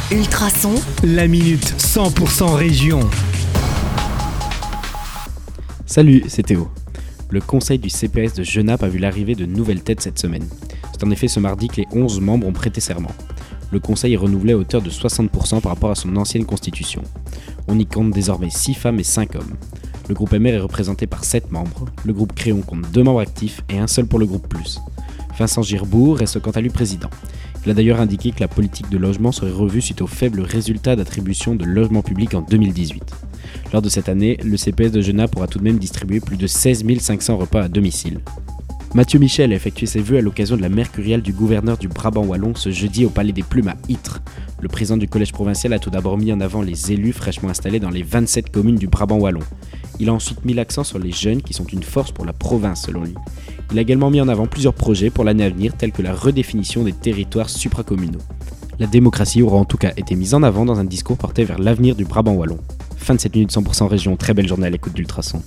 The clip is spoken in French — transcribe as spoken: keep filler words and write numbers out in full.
Ultrason, la minute cent pour cent région. Salut, c'est Théo. Le conseil du C P S de Genappe a vu l'arrivée de nouvelles têtes cette semaine. C'est en effet ce mardi que les onze membres ont prêté serment. Le conseil est renouvelé à hauteur de soixante pour cent par rapport à son ancienne constitution. On y compte désormais six femmes et cinq hommes. Le groupe M R est représenté par sept membres, le groupe Créon compte deux membres actifs et un seul pour le groupe Plus. Vincent Girbourg reste quant à lui président. Il a d'ailleurs indiqué que la politique de logement serait revue suite aux faibles résultats d'attribution de logements publics en deux mille dix-huit. Lors de cette année, le C P S de Genappe pourra tout de même distribuer plus de seize mille cinq cents repas à domicile. Mathieu Michel a effectué ses vœux à l'occasion de la mercuriale du gouverneur du Brabant Wallon ce jeudi au Palais des Plumes à Ytre. Le président du collège provincial a tout d'abord mis en avant les élus fraîchement installés dans les vingt-sept communes du Brabant Wallon. Il a ensuite mis l'accent sur les jeunes qui sont une force pour la province selon lui. Il a également mis en avant plusieurs projets pour l'année à venir tels que la redéfinition des territoires supracommunaux. La démocratie aura en tout cas été mise en avant dans un discours porté vers l'avenir du Brabant Wallon. Fin de cette minute cent pour cent région, très belle journée à l'écoute d'Ultrason.